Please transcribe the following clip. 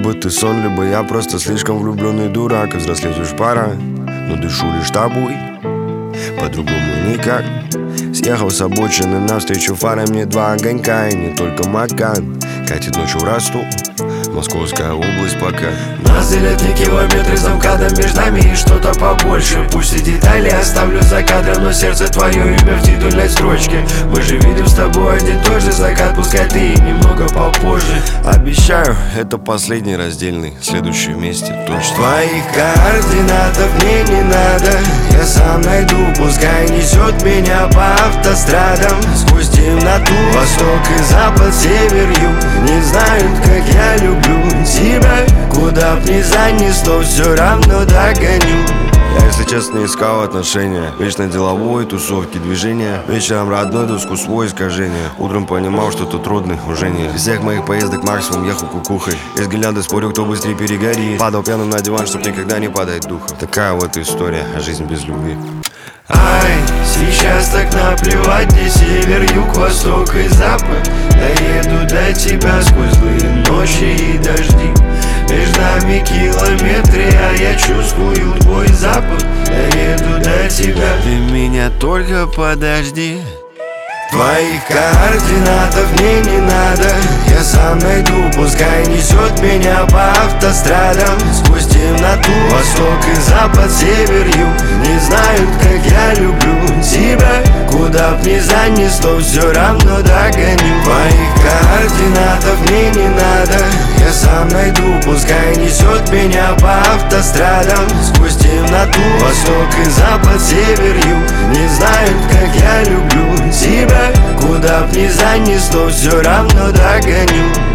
Либо ты сон, либо я просто слишком влюбленный дурак. И взрослеть уж пора, но дышу лишь тобой, по-другому никак. Съехал с обочины навстречу фарам, мне два огонька. И не только Макан катит ночью расту, Московская область пока. Нас делят не километры за МКАДом, между нами и что-то побольше. Пусть и детали оставлю за кадром, но сердце твое имя в титульной строчке. Мы же видим с тобой один и тот же закат, пускай ты и немного попозже. Обещаю, это последний раздельный, следующий вместе точно. Твоих координатов мне не надо, я сам найду, пускай несет меня по автострадам. Сквозь темноту, восток и запад, север, юг, не знают, как я люблю тебя. Куда б ни занесло, все равно догоню. Я, если честно, не искал отношения. Вечно деловой, тусовки, движения. Вечером родной, доску свой, искажение. Утром понимал, что тут трудный уже не. Из всех моих поездок максимум ехал кукухой. Из гирлянды спорил, кто быстрее перегорит. Падал пьяным на диван, чтоб никогда не падать духом. Такая вот история о жизни без любви. Ай, сейчас так наплевать, где север, юг, восток и запад. Я еду до тебя сквозь злые ночи и дожди. Между нами километры, а я чувствую твой запах. Я еду до тебя, ты меня только подожди. Твоих координатов мне не надо, я сам найду, пускай несет меня по автострадам. Сквозь темноту, восток и запад, север, юг, не знают, как я люблю тебя. Куда б ни занесло, все равно догоню. Твоих координатов мне не надо, я сам найду, пускай несет меня по автострадам. Сквозь темноту, восток и запад, север, юг, не знают, как я люблю тебя. Куда б ни занесло, все равно догоню.